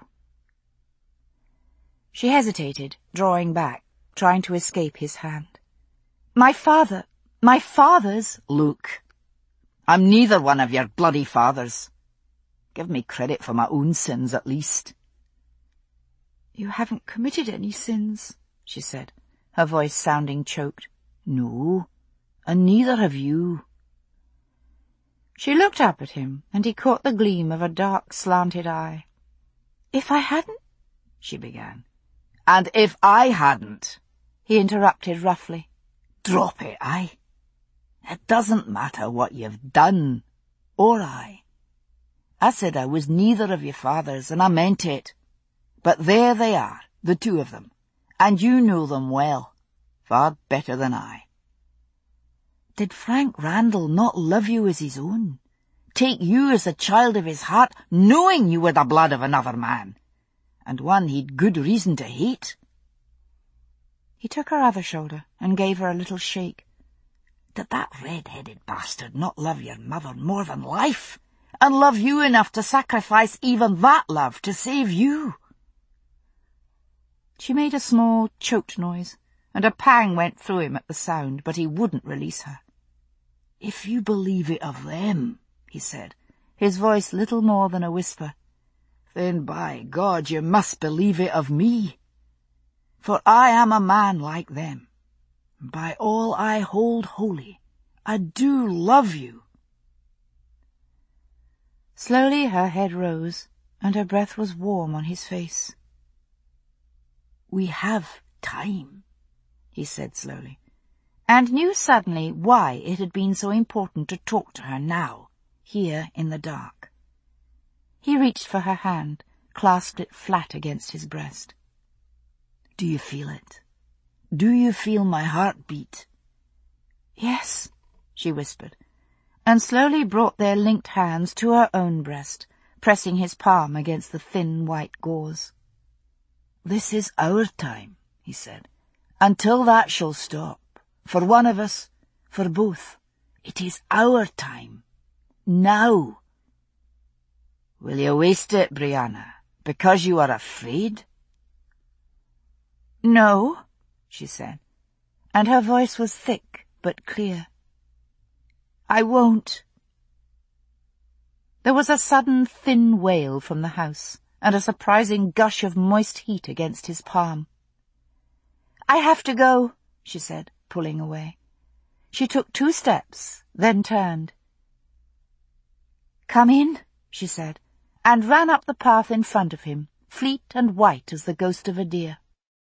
She hesitated, drawing back, trying to escape his hand. My father's—" "Look, I'm neither one of your bloody fathers. Give me credit for my own sins, at least." "You haven't committed any sins," she said, her voice sounding choked. "No, and neither have you." She looked up at him, and he caught the gleam of a dark, slanted eye. "If I hadn't—" she began. "And if I hadn't," he interrupted roughly. "Drop it, aye? It doesn't matter what you've done, or I. I said I was neither of your fathers, and I meant it. But there they are, the two of them, and you know them well, far better than I. Did Frank Randall not love you as his own? take you as the child of his heart, knowing you were the blood of another man, and one he'd good reason to hate? He took her other shoulder and gave her a little shake. Did that red-headed bastard not love your mother more than life, and love you enough to sacrifice even that love to save you? She made a small, choked noise, and a pang went through him at the sound, but he wouldn't release her. If you believe it of them, he said, his voice little more than a whisper, then by God you must believe it of me. For I am a man like them. By all I hold holy, I do love you. Slowly her head rose, and her breath was warm on his face. We have time, he said slowly, and knew suddenly why it had been so important to talk to her now, here in the dark. He reached for her hand, clasped it flat against his breast. Do you feel it? Do you feel my heart beat? Yes, she whispered, and slowly brought their linked hands to her own breast, pressing his palm against the thin white gauze. This is our time, he said, until that shall stop. For one of us, for both. It is our time. Now. Will you waste it, Brianna, because you are afraid? No, she said, and her voice was thick but clear. I won't. There was a sudden thin wail from the house, and a surprising gush of moist heat against his palm. I have to go, she said, pulling away. She took 2 steps, then turned. Come in, she said, and ran up the path in front of him, fleet and white as the ghost of a deer.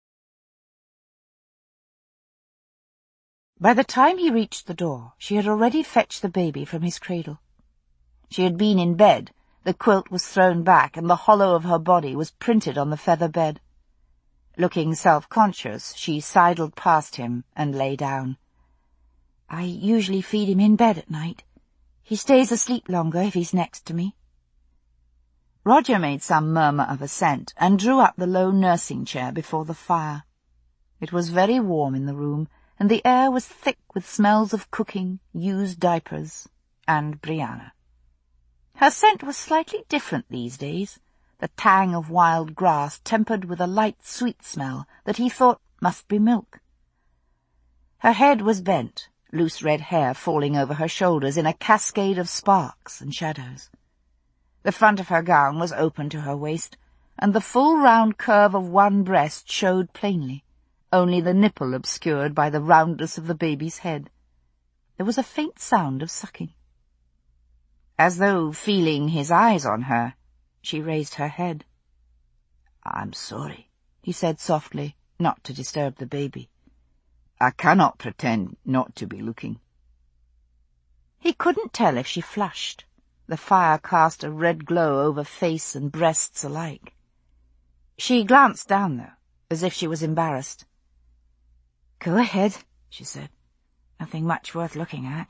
By the time he reached the door, she had already fetched the baby from his cradle. She had been in bed, the quilt was thrown back, and the hollow of her body was printed on the feather bed. Looking self-conscious, she sidled past him and lay down. I usually feed him in bed at night. He stays asleep longer if he's next to me. Roger made some murmur of assent and drew up the low nursing chair before the fire. It was very warm in the room, and the air was thick with smells of cooking, used diapers, and Brianna. Her scent was slightly different these days, the tang of wild grass tempered with a light sweet smell that he thought must be milk. Her head was bent, loose red hair falling over her shoulders in a cascade of sparks and shadows. The front of her gown was open to her waist, and the full round curve of one breast showed plainly, only the nipple obscured by the roundness of the baby's head. There was a faint sound of sucking. As though feeling his eyes on her, she raised her head. I'm sorry, he said softly, not to disturb the baby. I cannot pretend not to be looking. He couldn't tell if she flushed. The fire cast a red glow over face and breasts alike. She glanced down, though, as if she was embarrassed. Go ahead, she said. Nothing much worth looking at.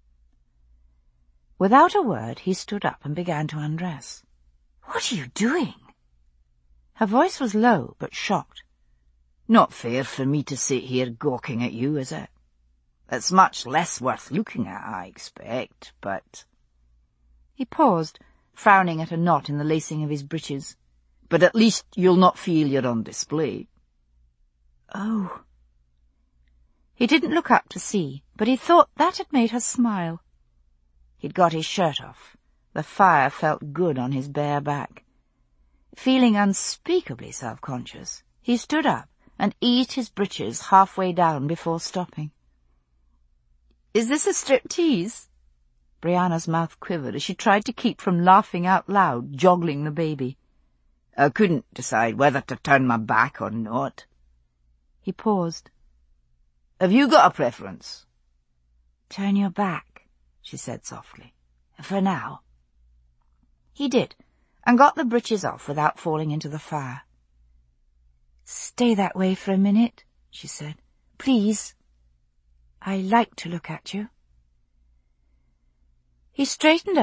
Without a word, he stood up and began to undress. What are you doing? Her voice was low, but shocked. Not fair for me to sit here gawking at you, is it? It's much less worth looking at, I expect, but... He paused, frowning at a knot in the lacing of his breeches. But at least you'll not feel you're on display. Oh. He didn't look up to see, but he thought that had made her smile. He'd got his shirt off. The fire felt good on his bare back. Feeling unspeakably self-conscious, he stood up and eased his breeches halfway down before stopping. Is this a striptease? Brianna's mouth quivered as she tried to keep from laughing out loud, joggling the baby. I couldn't decide whether to turn my back or not. He paused. Have you got a preference? Turn your back, she said softly. For now. He did, and got the breeches off without falling into the fire. Stay that way for a minute, she said. Please. I like to look at you. He straightened up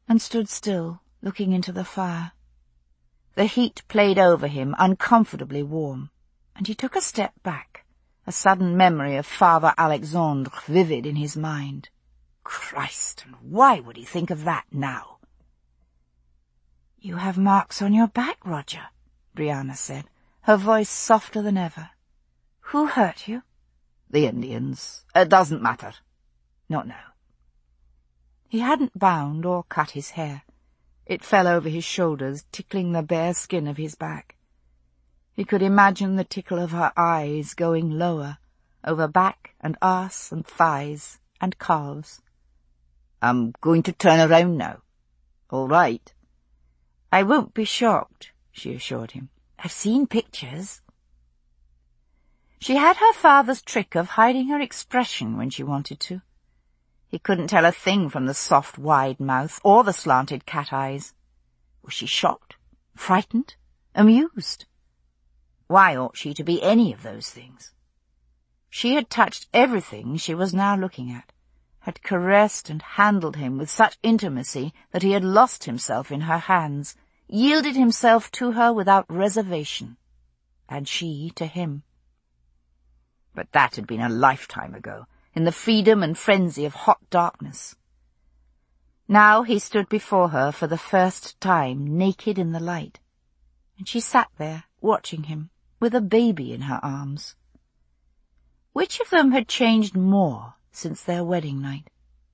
and stood still, looking into the fire. The heat played over him, uncomfortably warm, and he took a step back, a sudden memory of Father Alexandre vivid in his mind. Christ, and why would he think of that now? "You have marks on your back, Roger," Brianna said, her voice softer than ever. "Who hurt you?" "The Indians. It doesn't matter. Not now." He hadn't bound or cut his hair. It fell over his shoulders, tickling the bare skin of his back. He could imagine the tickle of her eyes going lower, over back and arse and thighs and calves. "I'm going to turn around now. All right?" "I won't be shocked," she assured him. "I've seen pictures." She had her father's trick of hiding her expression when she wanted to. He couldn't tell a thing from the soft, wide mouth or the slanted cat eyes. Was she shocked, frightened, amused? Why ought she to be any of those things? She had touched everything she was now looking at, had caressed and handled him with such intimacy that he had lost himself in her hands, yielded himself to her without reservation, and she to him. But that had been a lifetime ago, in the freedom and frenzy of hot darkness. Now he stood before her for the first time, naked in the light, and she sat there, watching him, with a baby in her arms. Which of them had changed more since their wedding night?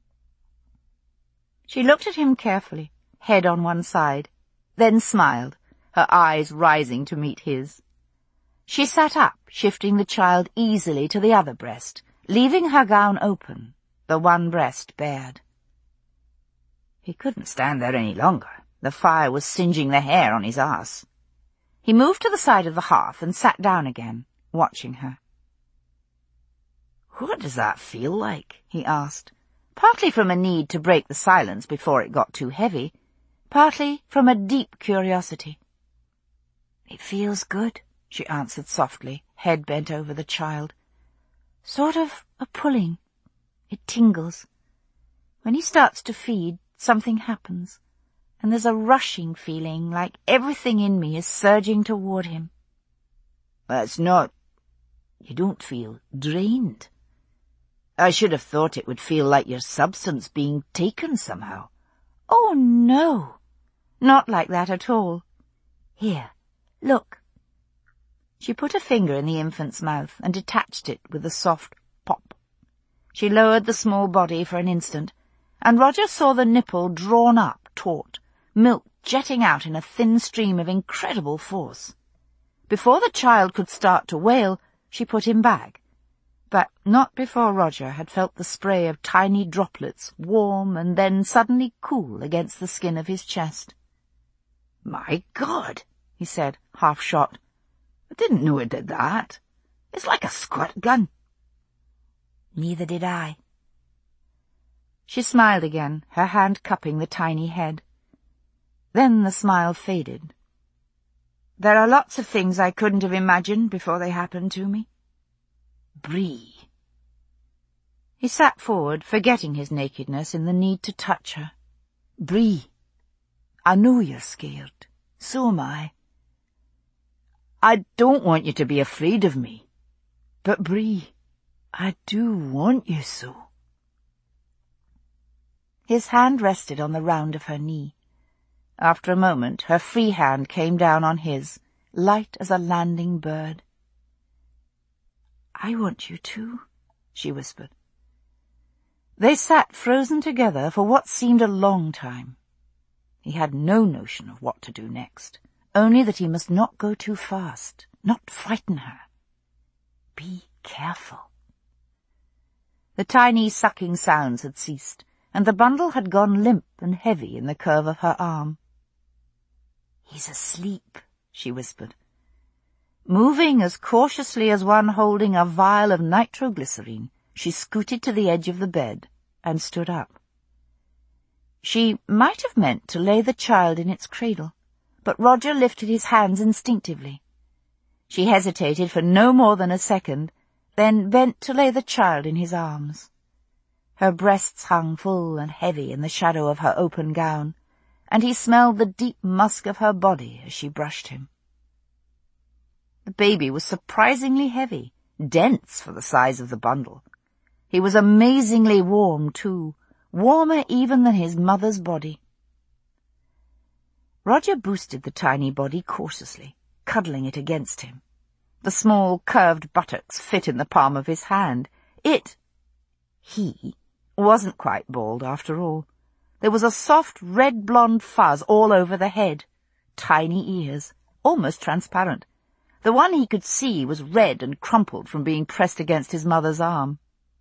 She looked at him carefully, head on one side, then smiled, her eyes rising to meet his. She sat up, shifting the child easily to the other breast, leaving her gown open, the one breast bared. He couldn't stand there any longer. The fire was singeing the hair on his arse. He moved to the side of the hearth and sat down again, watching her. "What does that feel like?" he asked, partly from a need to break the silence before it got too heavy, partly from a deep curiosity. "It feels good," she answered softly, head bent over the child. "Sort of a pulling. It tingles. When he starts to feed, something happens, and there's a rushing feeling like everything in me is surging toward him." "That's not... You don't feel drained? I should have thought it would feel like your substance being taken somehow." "Oh, no. Not like that at all. Here, look." She put a finger in the infant's mouth and detached it with a soft pop. She lowered the small body for an instant, and Roger saw the nipple drawn up taut, milk jetting out in a thin stream of incredible force. Before the child could start to wail, she put him back, but not before Roger had felt the spray of tiny droplets, warm and then suddenly cool against the skin of his chest. "My God," he said, half shocked. "I didn't know it did that. It's like a squirt gun." "Neither did I." She smiled again, her hand cupping the tiny head. Then the smile faded. "There are lots of things I couldn't have imagined before they happened to me." "Bree." He sat forward, forgetting his nakedness in the need to touch her. "Bree, I know you're scared. So am I. I don't want you to be afraid of me. But, Bree, I do want you so." His hand rested on the round of her knee. After a moment, her free hand came down on his, light as a landing bird. "I want you too," she whispered. They sat frozen together for what seemed a long time. He had no notion of what to do next, only that he must not go too fast, not frighten her. Be careful. The tiny sucking sounds had ceased, and the bundle had gone limp and heavy in the curve of her arm. "He's asleep," she whispered. Moving as cautiously as one holding a vial of nitroglycerine, she scooted to the edge of the bed and stood up. She might have meant to lay the child in its cradle, but Roger lifted his hands instinctively. She hesitated for no more than a second, then bent to lay the child in his arms. Her breasts hung full and heavy in the shadow of her open gown, and he smelled the deep musk of her body as she brushed him. The baby was surprisingly heavy, dense for the size of the bundle. He was amazingly warm, too, warmer even than his mother's body. Roger boosted the tiny body cautiously, cuddling it against him. The small, curved buttocks fit in the palm of his hand. He wasn't quite bald after all. There was a soft red-blonde fuzz all over the head, tiny ears, almost transparent. The one he could see was red and crumpled from being pressed against his mother's arm.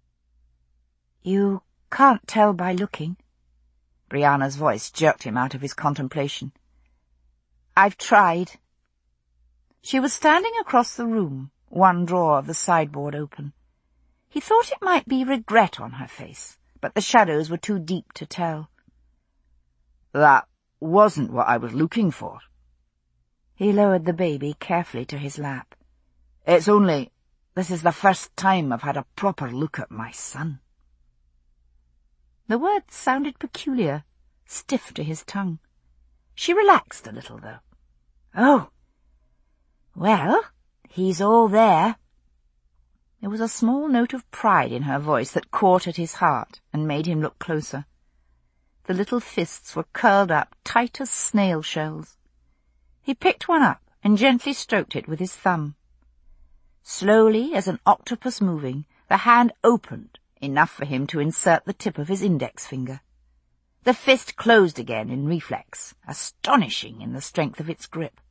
"You can't tell by looking." Brianna's voice jerked him out of his contemplation. "I've tried." She was standing across the room, one drawer of the sideboard open. He thought it might be regret on her face, but the shadows were too deep to tell. "That wasn't what I was looking for." He lowered the baby carefully to his lap. "It's only, this is the first time I've had a proper look at my son." The words sounded peculiar, stiff to his tongue. She relaxed a little, though. "Oh, well, he's all there." There was a small note of pride in her voice that caught at his heart and made him look closer. The little fists were curled up tight as snail shells. He picked one up and gently stroked it with his thumb. Slowly, as an octopus moving, the hand opened, enough for him to insert the tip of his index finger. The fist closed again in reflex, astonishing in the strength of its grip.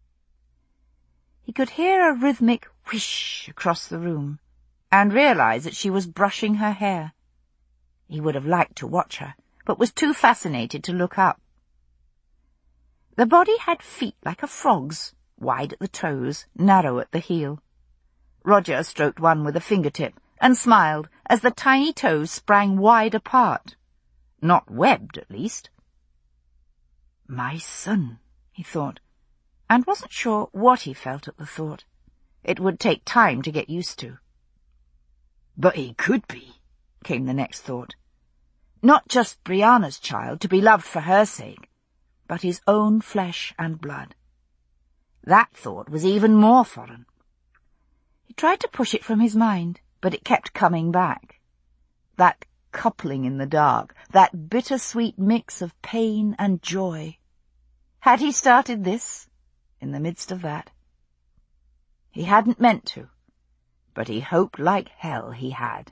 He could hear a rhythmic whish across the room, and realized that she was brushing her hair. He would have liked to watch her, but was too fascinated to look up. The body had feet like a frog's, wide at the toes, narrow at the heel. Roger stroked one with a fingertip and smiled as the tiny toes sprang wide apart. Not webbed, at least. "My son," he thought, and wasn't sure what he felt at the thought. It would take time to get used to. "But he could be," came the next thought. Not just Brianna's child, to be loved for her sake, but his own flesh and blood. That thought was even more foreign. He tried to push it from his mind, but it kept coming back. That coupling in the dark, that bittersweet mix of pain and joy. Had he started this, in the midst of that? He hadn't meant to, but he hoped like hell he had.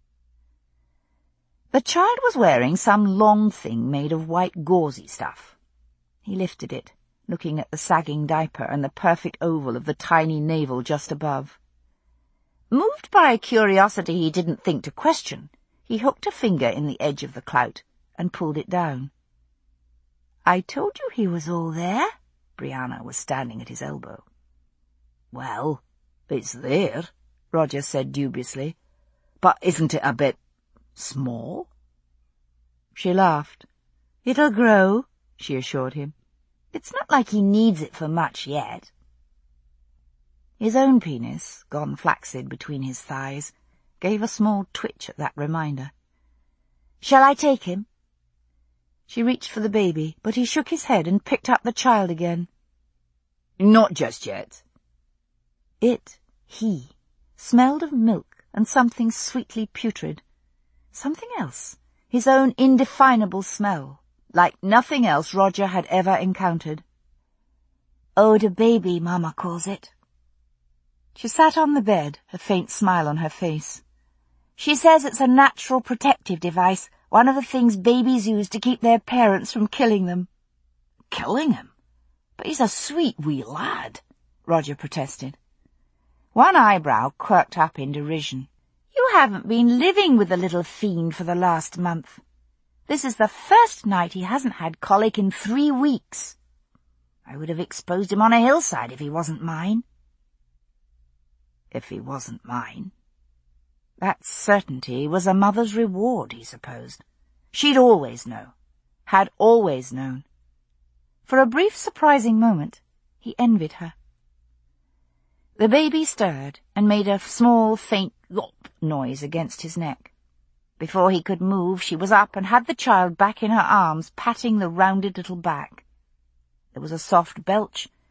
The child was wearing some long thing made of white gauzy stuff. He lifted it, looking at the sagging diaper and the perfect oval of the tiny navel just above. Moved by a curiosity he didn't think to question, he hooked a finger in the edge of the clout and pulled it down. "I told you he was all there." Brianna was standing at his elbow. "Well, it's there," Roger said dubiously. "But isn't it a bit small?" She laughed. "It'll grow," she assured him. "It's not like he needs it for much yet." His own penis, gone flaccid between his thighs, gave a small twitch at that reminder. "Shall I take him?" She reached for the baby, but he shook his head and picked up the child again. "Not just yet." He, smelled of milk and something sweetly putrid. Something else, his own indefinable smell, like nothing else Roger had ever encountered. "Oh, the baby, Mama calls it." She sat on the bed, a faint smile on her face. "She says it's a natural protective device, one of the things babies use to keep their parents from killing them." "Killing him? But he's a sweet wee lad," Roger protested. One eyebrow quirked up in derision. "You haven't been living with the little fiend for the last month. This is the first night he hasn't had colic in 3 weeks. I would have exposed him on a hillside if he wasn't mine." If he wasn't mine. That certainty was a mother's reward, he supposed. She'd always know. Had always known. For a brief, surprising moment, he envied her. The baby stirred and made a small, faint yelp noise against his neck. Before he could move, she was up and had the child back in her arms, patting the rounded little back. There was a soft belch,